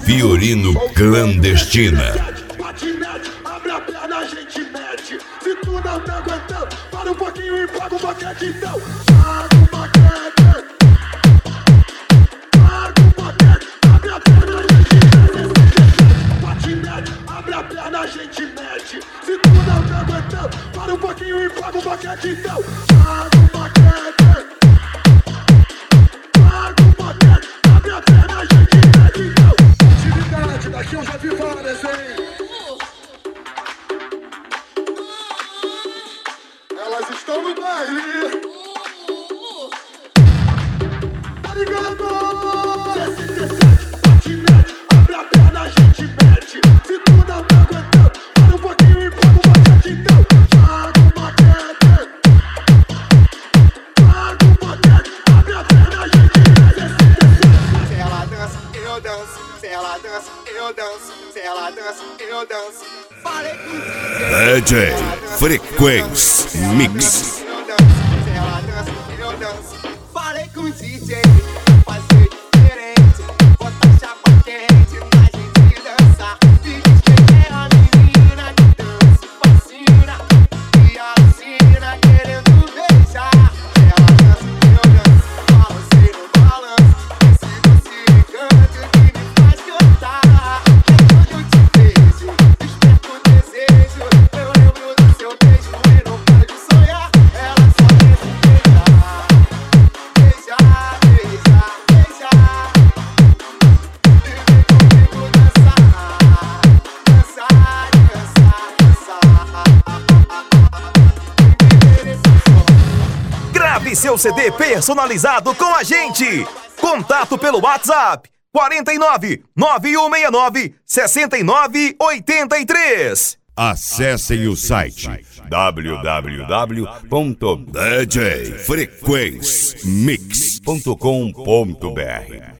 Fiorino Clandestina. Patinete, abre a perna, a gente mete. Se tu não tá aguentando, para um pouquinho e paga o boquete, então. Paga o boquete. Paga o boquete, abre a perna, a gente mete. Patinete, abre a perna, a gente mete. Se tu não tá aguentando, para um pouquinho e paga o boquete, então. Paga o boquete. Paga o boquete, abre a perna, a gente mete, então. Atividade, daqui eu já vi várias, hein? Elas estão no baile. Tá ligado? Patinete, abre a perna, a gente mete. Se tu não tá aguentando, para um pouquinho e paga o boquete, então. Paga o boquete. Paga o boquete, abre a perna, a gente mete. Se ela dança, eu danço. Se ela dança, eu danço. Se ela dança, eu danço. Falei com o DJ Frequência Mix. Se ela dança, eu danço. Falei com o DJ, fazer diferente. Botar chapa quente pra gente dançar. E diz que é a menina que dança e fascina. E alucina querendo beijar. Se ela dança, eu danço. Balancei no balanço. Esse doce encanto que me faz cantar. É quando eu te vejo, desperto o desejo. Eu lembro do seu beijo e não paro de sonhar. Ela só pensa em beijar. Beijar, beijar, beijar. E vem comigo dançar. Dançar, dançar, dançar. Viver esse sonho. Grave seu CD personalizado com a gente. Contato pelo WhatsApp 49 9169 6983. Acessem o site www.djfrequencemix.com.br.